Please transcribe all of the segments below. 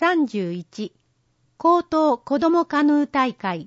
31高等子どもカヌー大会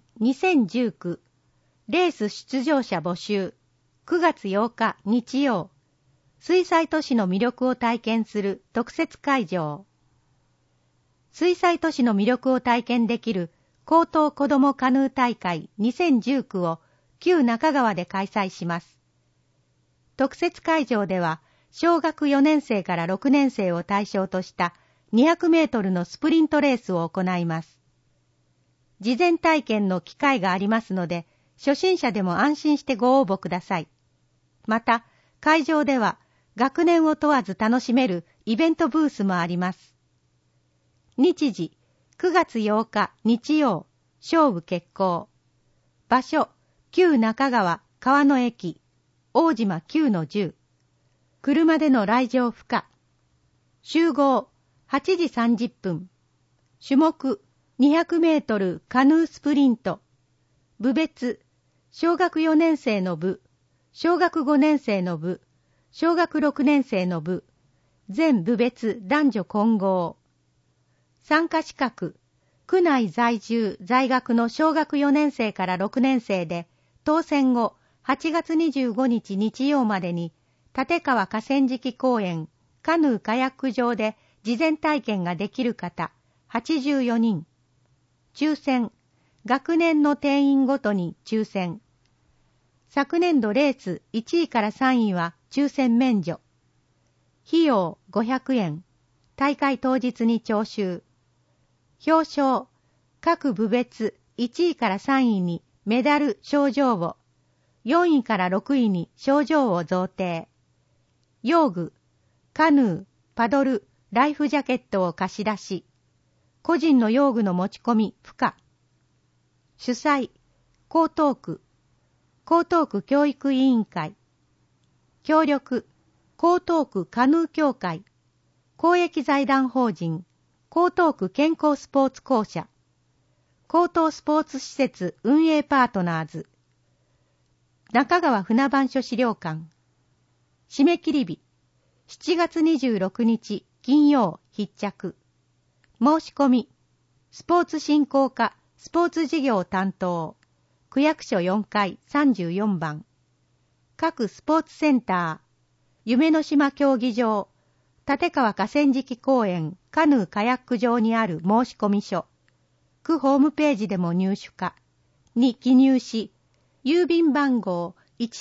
2019レース出場者募集9月8日日曜水災都市の魅力を体験する特設会場。水災都市の魅力を体験できる高等子どもカヌー大会2019を旧中川で開催します。特設会場では小学4年生から6年生を対象とした200メートルのスプリントレースを行います。事前体験の機会がありますので、初心者でも安心してご応募ください。また、会場では学年を問わず楽しめるイベントブースもあります。日時、9月8日日曜、勝負決行。場所、旧中川川野駅、大島 9-10。車での来場不可。集合、8時30分。種目、200メートルカヌースプリント。部別、小学4年生の部、小学5年生の部、小学6年生の部、全部別男女混合。参加資格、区内在住在学の小学4年生から6年生で、当選後8月25日日曜までに、立川河川敷公園カヌーカヤック場で事前体験ができる方、84人。抽選、学年の定員ごとに抽選。昨年度レース1位から3位は抽選免除。費用500円。大会当日に徴収。表彰、各部別1位から3位にメダル賞状を、4位から6位に賞状を贈呈。用具、カヌー、パドル、ライフジャケットを貸し出し。個人の用具の持ち込み不可。主催、江東区教育委員会。協力、江東区カヌー協会。公益財団法人、江東区健康スポーツ公社。江東スポーツ施設運営パートナーズ。中川船番所資料館。締め切り日、7月26日金曜必着。申し込み、スポーツ振興課スポーツ事業担当、区役所4階34番。各スポーツセンター、夢の島競技場、立川河川敷公園カヌーカヤック場にある申込書。区ホームページでも入手可。に記入し、郵便番号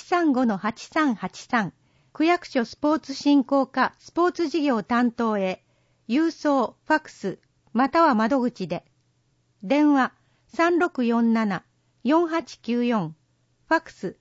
135-8383、区役所スポーツ振興課スポーツ事業担当へ、郵送、ファクス、または窓口で。電話3647-4894、ファクス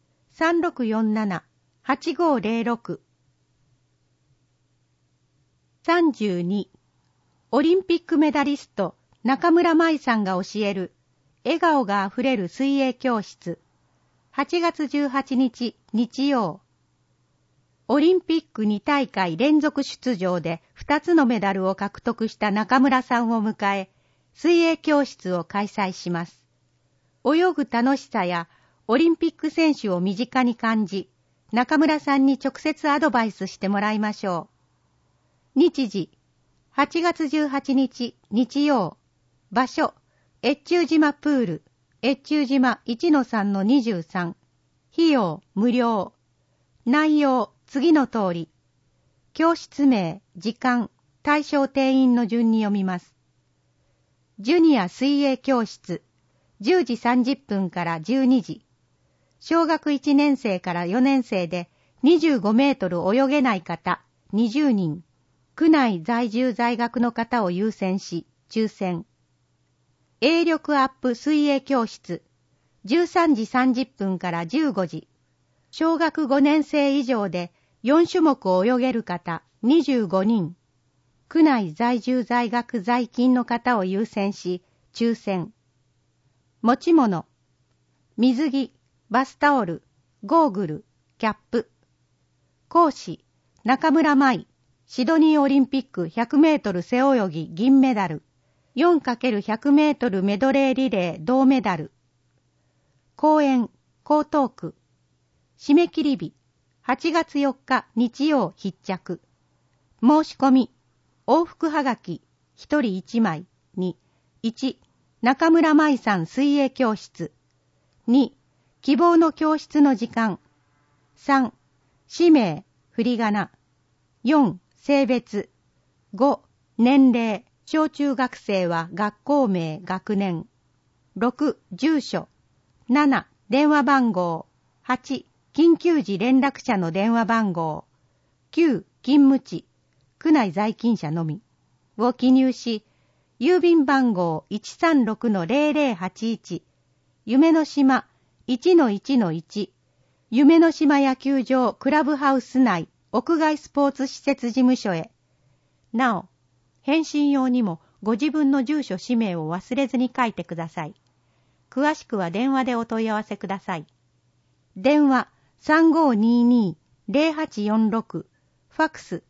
3647-8506。32、オリンピックメダリスト中村舞さんが教える笑顔があふれる水泳教室。8月18日日曜。オリンピック2大会連続出場で2つのメダルを獲得した中村さんを迎え、水泳教室を開催します。泳ぐ楽しさやオリンピック選手を身近に感じ、中村さんに直接アドバイスしてもらいましょう。日時、8月18日日曜。場所、越中島プール、越中島 1-3-23。費用無料。内容、次の通り。教室名、時間、対象定員の順に読みます。ジュニア水泳教室、10時30分から12時。小学1年生から4年生で25メートル泳げない方、20人。区内在住在学の方を優先し、抽選。泳力アップ水泳教室、13時30分から15時。小学5年生以上で4種目を泳げる方25人。区内在住在学在勤の方を優先し、抽選。持ち物。水着、バスタオル、ゴーグル、キャップ。講師、中村舞、シドニーオリンピック100メートル背泳ぎ銀メダル。4×100 メートルメドレーリレー銅メダル。講演、江東区。締め切り日、8月4日日曜必着。申し込み、往復はがき、1人1枚。 に、1、中村舞さん水泳教室。2、希望の教室の時間。3、氏名、振り仮名。4、性別。5、年齢、小中学生は学校名、学年。6、住所。7、電話番号。8、緊急時連絡者の電話番号。9、勤務地、区内在勤者のみを記入し、郵便番号 136-0081、夢の島 1-1-1、夢の島野球場クラブハウス内屋外スポーツ施設事務所へ。なお、返信用にもご自分の住所氏名を忘れずに書いてください。詳しくは電話でお問い合わせください。電話 3522-0846、ファックス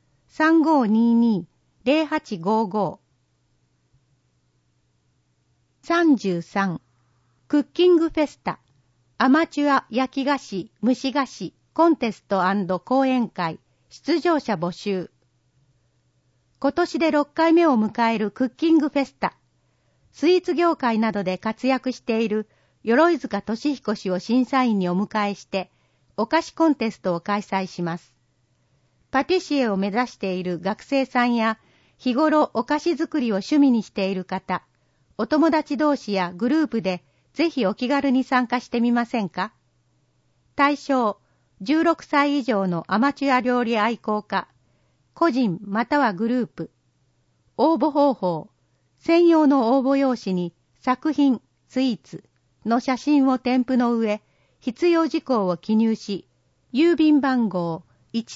3522-0855。33、クッキングフェスタ、アマチュア焼き菓子、蒸し菓子、コンテスト&講演会、出場者募集。今年で6回目を迎えるクッキングフェスタ。スイーツ業界などで活躍している鎧塚俊彦氏を審査員にお迎えして、お菓子コンテストを開催します。パティシエを目指している学生さんや、日頃お菓子作りを趣味にしている方、お友達同士やグループでぜひお気軽に参加してみませんか？対象、16歳以上のアマチュア料理愛好家、個人またはグループ。応募方法、専用の応募用紙に作品、スイーツの写真を添付の上、必要事項を記入し、郵便番号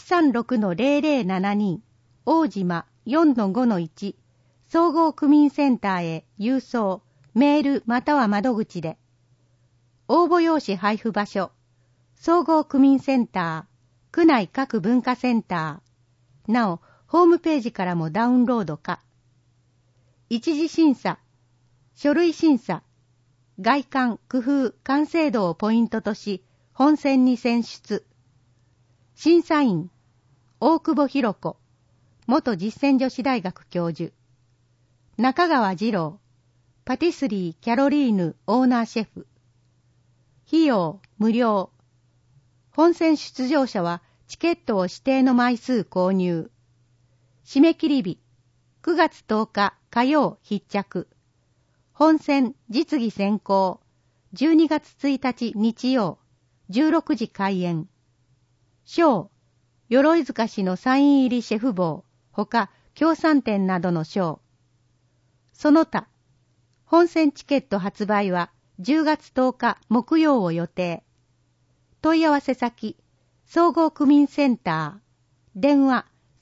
136-0072、大島 4-5-1、総合区民センターへ郵送、メールまたは窓口で。応募用紙配布場所、総合区民センター、区内各文化センター。なお、ホームページからもダウンロード可。一次審査、書類審査、外観、工夫、完成度をポイントとし、本選に選出。審査員、大久保博子、元実践女子大学教授。中川二郎、パティスリーキャロリーヌオーナーシェフ。費用、無料。本選出場者はチケットを指定の枚数購入。締め切り日、9月10日火曜必着。本選実技選考、12月1日日曜、16時開演。賞、鎧塚氏のサイン入りシェフ帽、ほか協賛店などの賞。その他、本選チケット発売は10月10日木曜を予定。問い合わせ先、総合区民センター、電話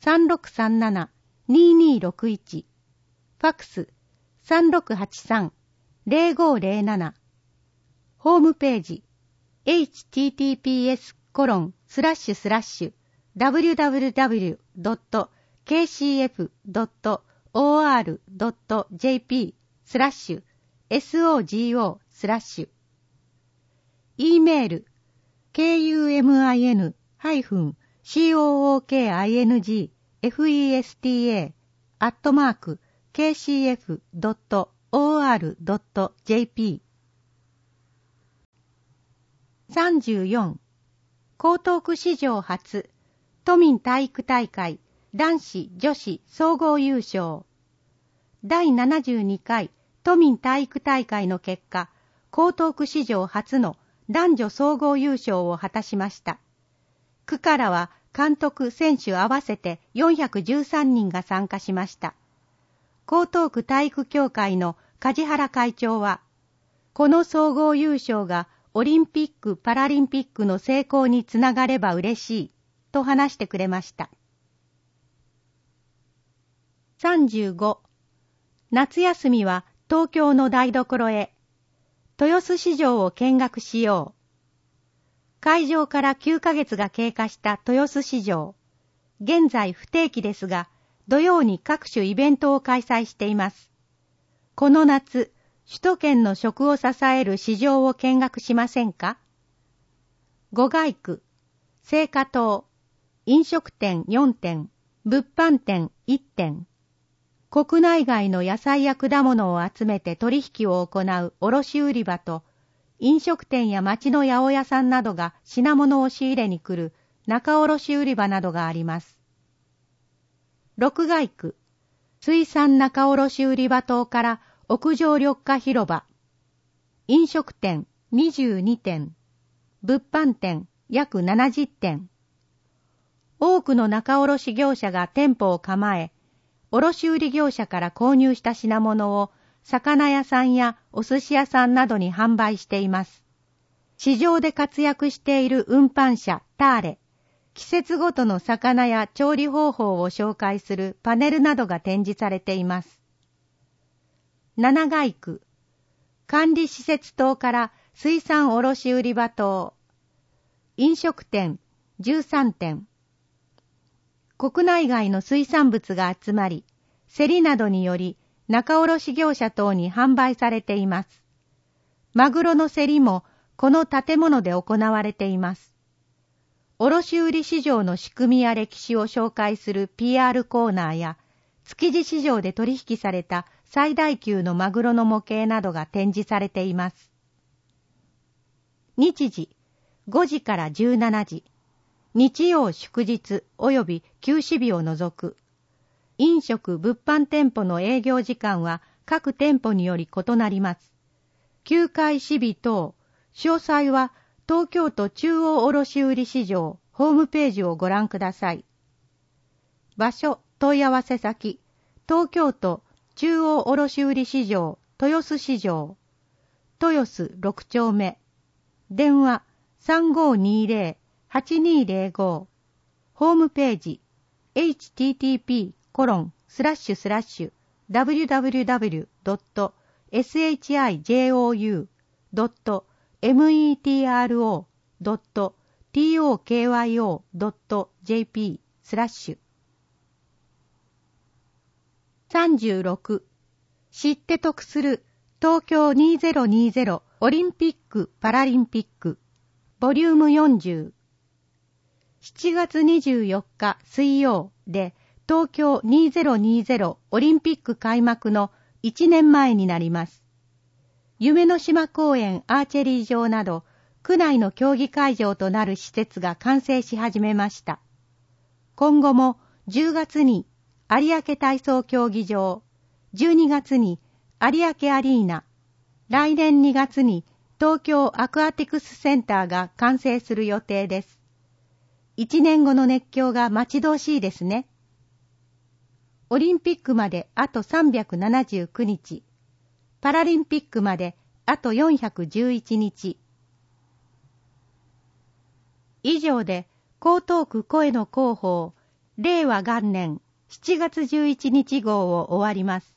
3637-2261、ファックス3683-0507、ホームページ https://www.kcf.or.jp/SOGO/ E メール kumin-cookingfesta@kcf.or.jp。 34、江東区史上初、都民体育大会男子女子総合優勝。第72回都民体育大会の結果、江東区史上初の男女総合優勝を果たしました。区からは監督・選手合わせて413人が参加しました。江東区体育協会の梶原会長は、この総合優勝がオリンピック・パラリンピックの成功につながれば嬉しいと話してくれました。35、夏休みは東京の台所へ。豊洲市場を見学しよう。開場から9ヶ月が経過した豊洲市場。現在不定期ですが、土曜に各種イベントを開催しています。この夏、首都圏の食を支える市場を見学しませんか？五街区、青果棟、飲食店4店、物販店1店。 国内外の野菜や果物を集めて取引を行う卸売場と、飲食店や町の八百屋さんなどが品物を仕入れに来る仲卸売場などがあります。六街区、水産仲卸売場棟から屋上緑化広場、飲食店22店、物販店約70店。多くの仲卸業者が店舗を構え、卸売業者から購入した品物を魚屋さんやお寿司屋さんなどに販売しています。市場で活躍している運搬車ターレ、季節ごとの魚や調理方法を紹介するパネルなどが展示されています。七街区、管理施設棟から水産卸売場棟、飲食店13店。国内外の水産物が集まり、競りなどにより仲卸業者等に販売されています。マグロの競りもこの建物で行われています。卸売市場の仕組みや歴史を紹介する PR コーナーや、築地市場で取引された最大級のマグロの模型などが展示されています。日時、5時から17時。日曜祝日及び休止日を除く。飲食物販店舗の営業時間は各店舗により異なります。休会日々等、詳細は東京都中央卸売市場ホームページをご覧ください。場所、問い合わせ先、東京都中央卸売市場豊洲市場、豊洲6丁目、電話3520-8205、ホームページ http://www.shijou.tokyo.jp/。 36. 知って得する東京2020オリンピック・パラリンピックボリューム40。7月24日水曜で東京2020オリンピック開幕の1年前になります。夢の島公園アーチェリー場など区内の競技会場となる施設が完成し始めました。今後も10月に有明体操競技場、12月に有明アリーナ、来年2月に東京アクアティクスセンターが完成する予定です。1年後の熱狂が待ち遠しいですね。オリンピックまであと379日、パラリンピックまであと411日。以上で江東区声の広報令和元年7月11日号を終わります。